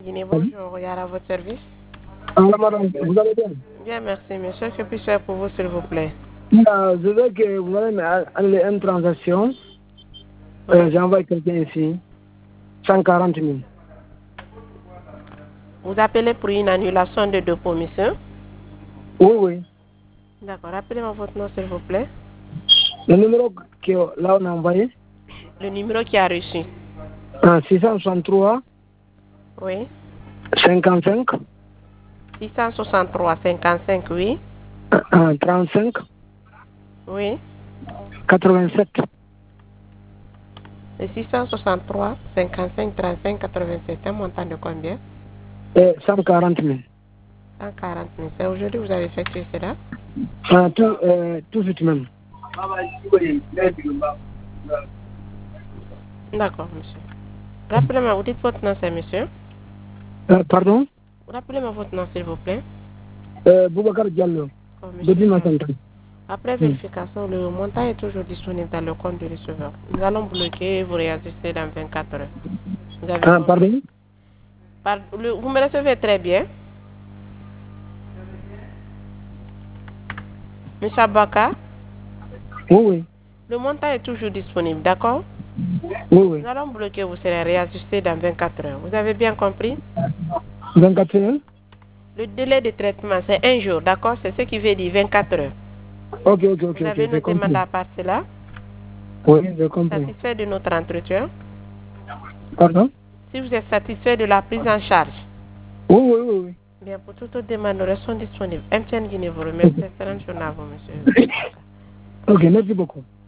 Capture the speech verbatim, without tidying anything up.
Guinée, bonjour, il y a à votre service. Alors, madame, vous allez bien? Bien, merci, monsieur. Que puis-je faire pour vous, s'il vous plaît? Euh, je veux que vous allez me une transaction. Oui. Euh, J'envoie quelqu'un ici. cent quarante mille. Vous appelez pour une annulation de dépôt, monsieur? Oui, oui. D'accord. Rappelez-moi votre nom, s'il vous plaît. Le numéro que là on a envoyé? Le numéro qui a reçu. Ah, six cent soixante-trois. Oui. cinquante-cinq. six cent soixante-trois, cinquante-cinq, oui. Ah, trente-cinq. Oui. quatre-vingt-sept. Et six cent soixante-trois, cinquante-cinq, trente-cinq, quatre-vingt-sept. Un montant de combien? Et cent quarante mille. cent quarante mille. C'est aujourd'hui que vous avez effectué cela? Ah, tout, euh, tout de suite même. D'accord, monsieur. Rappelez-moi, vous dites votre nom, c'est monsieur? Euh, pardon? Rappelez-moi votre nom, s'il vous plaît. Euh, Boubacar Diallo. Oh, De monsieur Dima Diallo. Central. Après Hmm. vérification, le montant est toujours disponible dans le compte du receveur. Nous allons bloquer et vous réajuster dans vingt-quatre heures. Vous avez Ah, compris? pardon? Par- le- vous me recevez très bien. Monsieur Abaka, Oui, oui. le montant est toujours disponible, d'accord? Oui, oui. Nous allons bloquer, vous serez réajusté dans vingt-quatre heures. Vous avez bien compris? vingt-quatre heures? Le délai de traitement, c'est un jour, d'accord? C'est ce qui veut dire vingt-quatre heures. Ok, ok, ok, Vous ok, avez j'ai noté compris. à part cela? Oui, j'ai compris. Satisfait de notre entretien? Pardon? Si vous êtes satisfait de la prise en charge? Oui, oui, oui, oui. Bien, pour toute autre demande, nous restons disponibles. M T N Guinée vous remercie. Excellente journée à vous, monsieur. Ok, merci beaucoup.